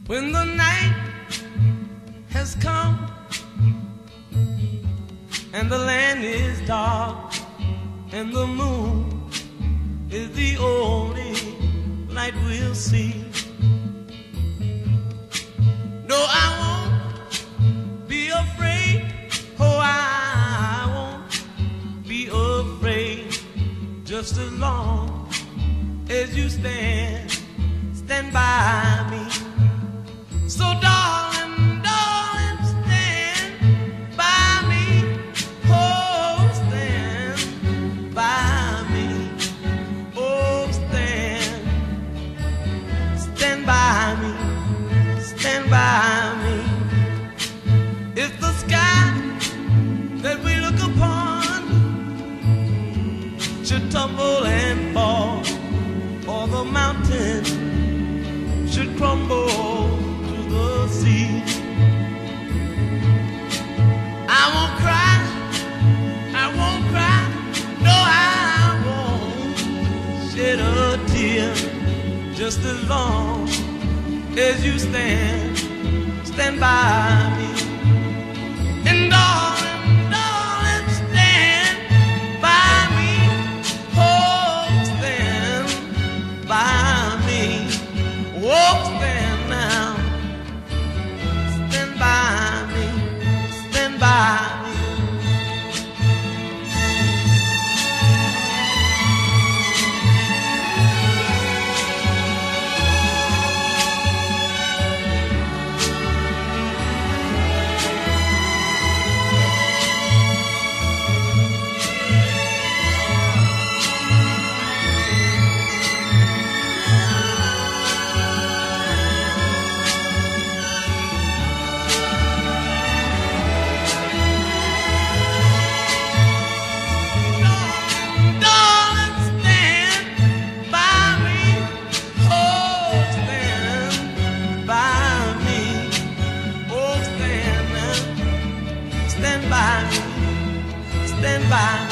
When the night has come and the land is dark and the moon is the only light we'll see. No, I won't be afraid. Oh, I won't be afraid. Just as long as you stand by me. So darling, darling, stand by me. Oh, stand by me. Oh, stand by me. Stand by me. If the sky that we look upon should tumble and fall, or the mountain should crumble to the sea, I won't cry, I won't cry, no, I won't shed a tear. Just as long as you stand by me. And darling, darling, stand by me. Oh, stand by me. Oh, stand now. Stand by me. Stand by me. Stand by me, stand by.